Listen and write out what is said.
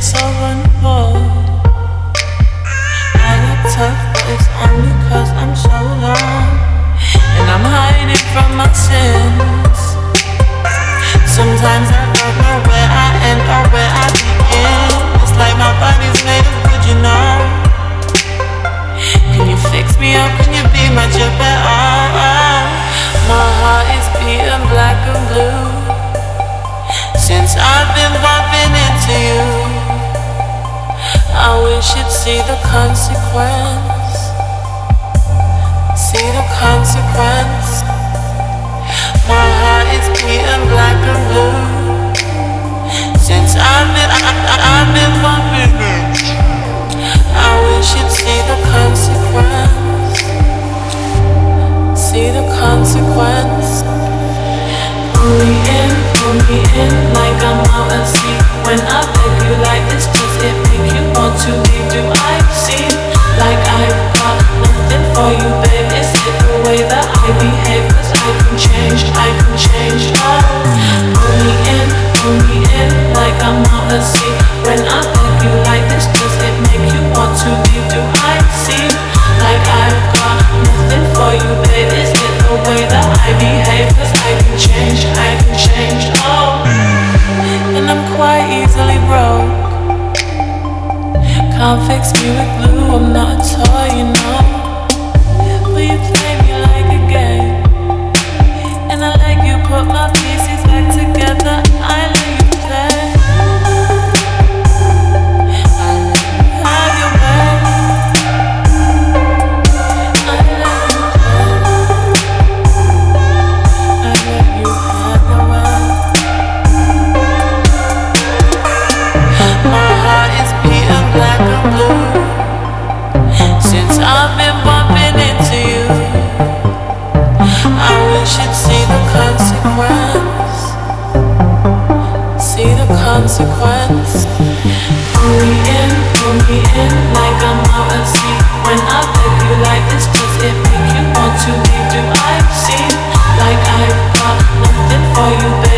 so vulnerable. I look tough, but it's only 'cause I'm so long, and I'm hiding from my sins. Sometimes I don't know where I end or where I begin. It's like my body's made of wood, you know. Can you fix me up? Can you be my Jupiter? My heart is beating black and blue since I've been bumping into you. I wish you'd see the consequence. See the consequence. My heart is beating black and blue since I've been bumping it. I wish you'd see the consequence. See the consequence. Pull me in like I'm out at sea. When I beg you like this, does it make you want to leave? Do I seem like I've got nothing for you, babe? Is it the way that I behave? 'Cause I can change, oh. Pull me in like I'm out at sea. When I beg you like this, does it make you want to leave? Do I seem like I've got nothing for you, babe? Is it the way that I behave? 'Cause I can change, oh. And I'm quite easily broke. Can't fix me with glue, I'm not a toy, you know. Will you play me like a game? And I let you put my pieces back together. I let you play. I let you have your way. I let you play. I let you have your way. My heart is beating black and blue since I've been bumping into you. I wish you'd see the consequence. See the consequence. Pull me in like I'm out at sea. When I beg you like this, does it make you want to leave? Do I seem like I've got nothing for you, babe?